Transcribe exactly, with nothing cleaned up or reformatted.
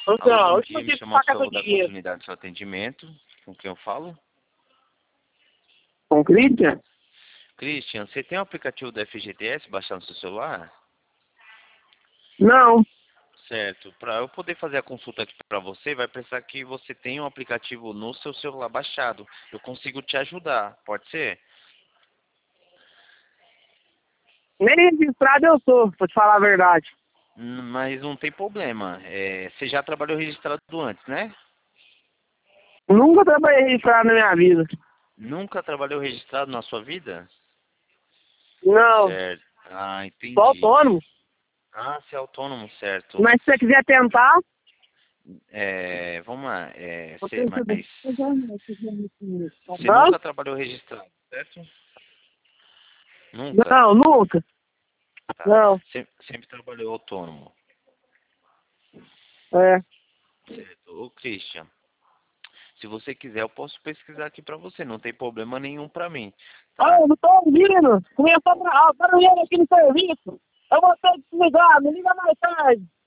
Alô, Então, bom eu dia. não Me tive que chamo pagar seu Saulo da dinheiro. continuidade do seu atendimento. Com quem eu falo? Com o Christian? Christian, você tem o aplicativo do F G T S baixado no seu celular? Não. Certo. Para eu poder fazer a consulta aqui para você, vai precisar que você tenha um aplicativo no seu celular baixado. Eu consigo te ajudar. Pode ser? Nem registrado eu sou, pra te falar a verdade. Hum, Mas não tem problema. É, você já trabalhou registrado antes, né? Nunca trabalhei registrado na minha vida. Nunca trabalhou registrado na sua vida? Não. Certo. Ah, Sou entendi. autônomo. Ah, você é autônomo, certo. Mas se você quiser tentar... É, vamos lá. É, Eu você, tenho que mas saber. você Hã? nunca trabalhou registrado, certo? Nunca? Não, nunca. Tá. Não. Sempre, sempre trabalhou autônomo. É. Certo. Ô, Christian, se você quiser, eu posso pesquisar aqui pra você. Não tem problema nenhum pra mim, Ah, tá? eu não tô ouvindo. Começou a barulheira aqui no serviço. Eu vou ter que desligar. Me liga mais tarde.